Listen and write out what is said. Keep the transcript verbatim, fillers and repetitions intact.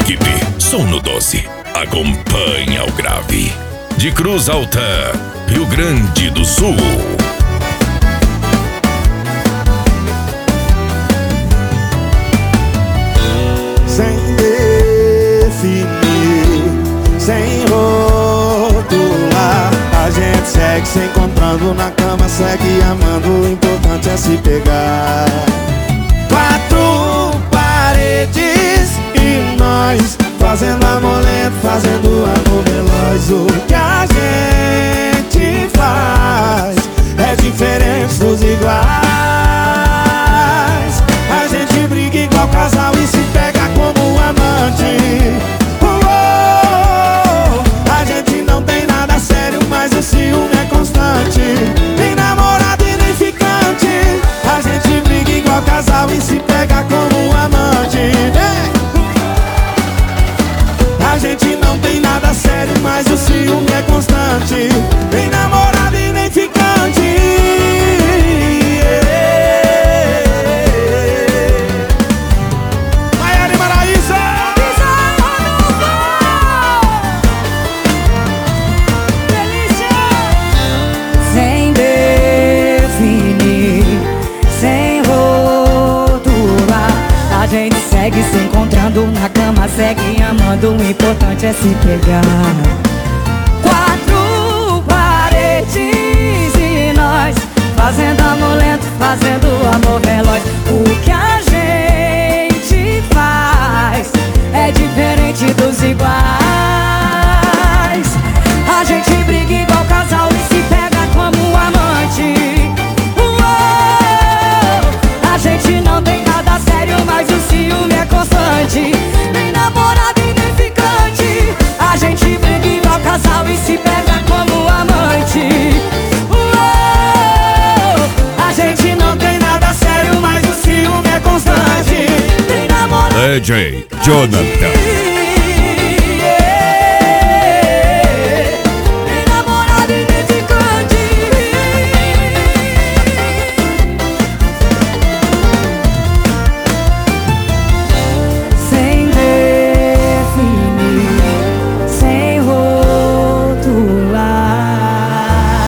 equipe, som no doze. Acompanha o grave. De Cruz Alta, Rio Grande do Sul. Sem definir, sem rotular, a gente segue se encontrando na cama, segue amando, o importante é se pegar. Quatro paredes e nós, fazendo amor lento, fazendo amor veloz. O que a gente faz é diferente dos iguais. A gente briga igual casal e se pega como amante. Oh, oh, a gente não tem nada sério, mas o ciúme é constante. Nem namorado e nem ficante. A gente briga igual casal e se pega como amante. Hey! A gente não tem nada sério, mas o ciúme é constante. Nem namorado e nem ficante. Maiara e Maraísa! Sem definir, sem rotular, a gente segue se encontrando na cama, segue amando, o importante é se pegar. Quatro paredes e nós, fazendo amor lento, fazendo amor veloz. O que a gente faz é diferente dos iguais. A gente briga igual casal e se pega como amante. Uou! A gente não tem nada sério, mas o ciúme é constante. Nem namorado e nem ficante. A gente briga igual casal e se pega como amante. Uou! A gente não tem nada sério, mas o ciúme é constante. Nem namorado D J Jonathan.